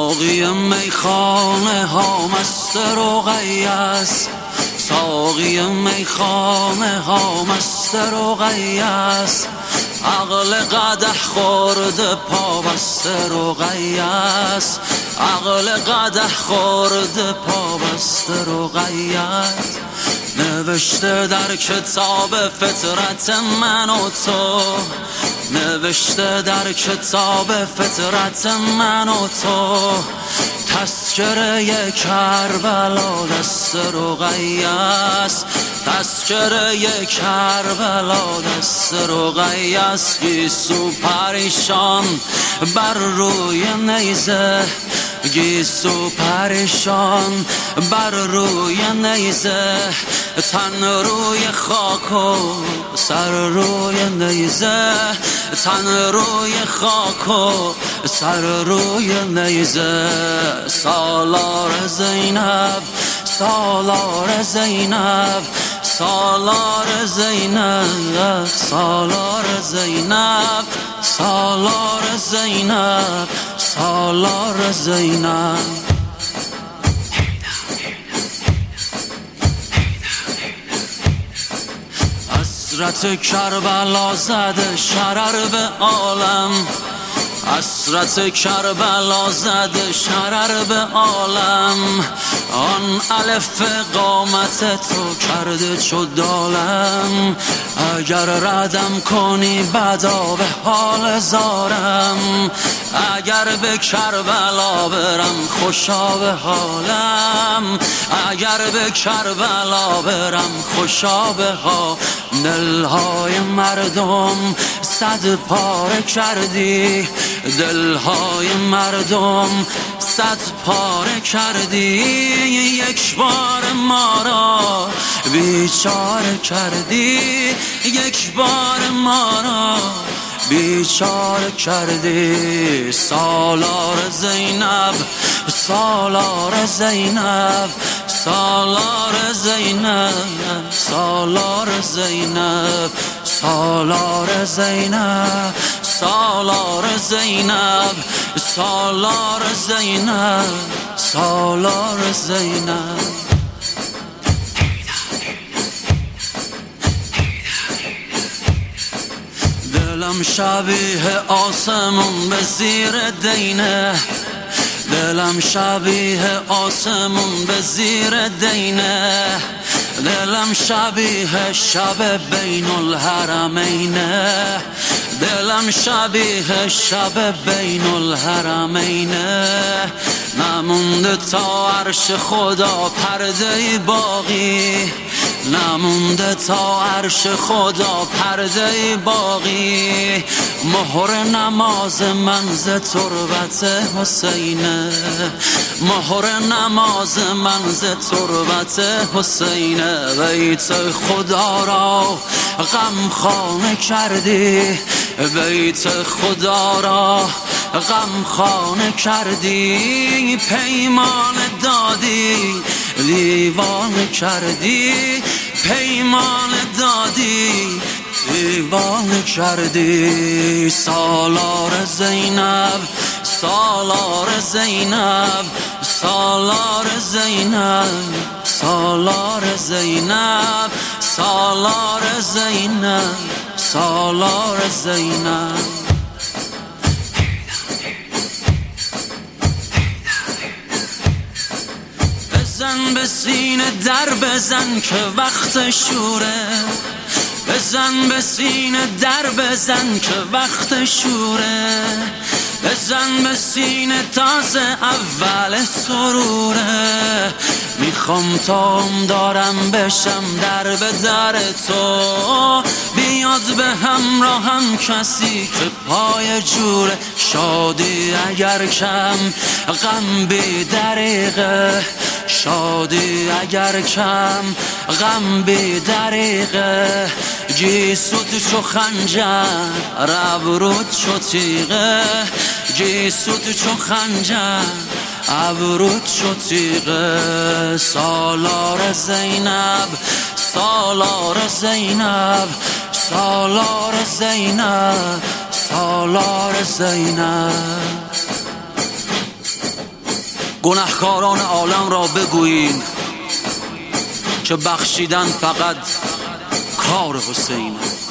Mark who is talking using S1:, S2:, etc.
S1: ساقی میخانه ها مست رقیه است، ساقی میخانه ها مست رقیه است. عقل قدح خورده پا بست رقیه است، عقل قدح خورده پا بست رقیه است. نوشته در کتاب فطرت من و تو، نوشته در کتاب فطرت من و تو، تذکره کربلا دست رقیه است، تذکره کربلا دست رقیه است. گیسو پریشان بر روی نیزه، گیسو پریشان بر روی نیزه، تن روی خاک و سر روی نیزه، تن روی خاک و سر روی نیزه. سالار زینب، سالار زینب، سالار زینب، سالار زینب، سالار زینب، سالار زینب. حسرت کربلا زده شرر به عالم، حسرت کربلا زده شرر به عالم. آن الف قامت تو کرده چو دالم، اگر ردم کنی بدا به حال زارم، اگر به کربلا برم خوشا به حالم، اگر به کربلا برم خوشا به حالم. دلهای مردم صد پاره کردی، دلهای مردم صد پاره کردی، یک بار ما را بیچاره کردی، یک بار ما را بیچاره کردی. سالار زینب، سالار زینب، سالار زینب، سالار زینب، سالار زینب، سالار زینب، سالار زینب، سالار زینب. دلم شبیه آسمون به زیر دینه، دلم شبیه آسمون به زیر دینه، دلم شبیه شب بین الحرمینه، دلم شبیه شب بین الحرمینه. نمونده تا عرش خدا پرده باقی، نمونده تا عرش خدا پرده باقی. مهر نماز من ز تربت حسینه، مهر نماز من ز تربت حسینه. بیت خدا را غم خانه کردی، بیت خدا را غم خانه کردی. پیمان دادی دیوانه کردی، پیمان دادی دیوانه کردی. سالار زینب، سالار زینب، سالار زینب، سالار زینب، سالار زینب، سالار زینب. بزن به سینه در بزن که وقت شوره، بزن به سینه در بزن که وقت شوره، بزن به سینه تازه اول سروره. میخوام تا دارم بشم در به در تو، بیاد به همراهم کسی که پای جوره. شادی اگر کم غم بی دریغه، شادی اگر کم غم بی دریغه. گیسوت چو خنجر ابروت چو تیغه، گیسوت چو خنجر ابروت چو تیغه. سالار زینب، سالار زینب، سالار زینب، سالار زینب. گنهکاران عالم را بگویین که بخشیدن فقط کار حسینه.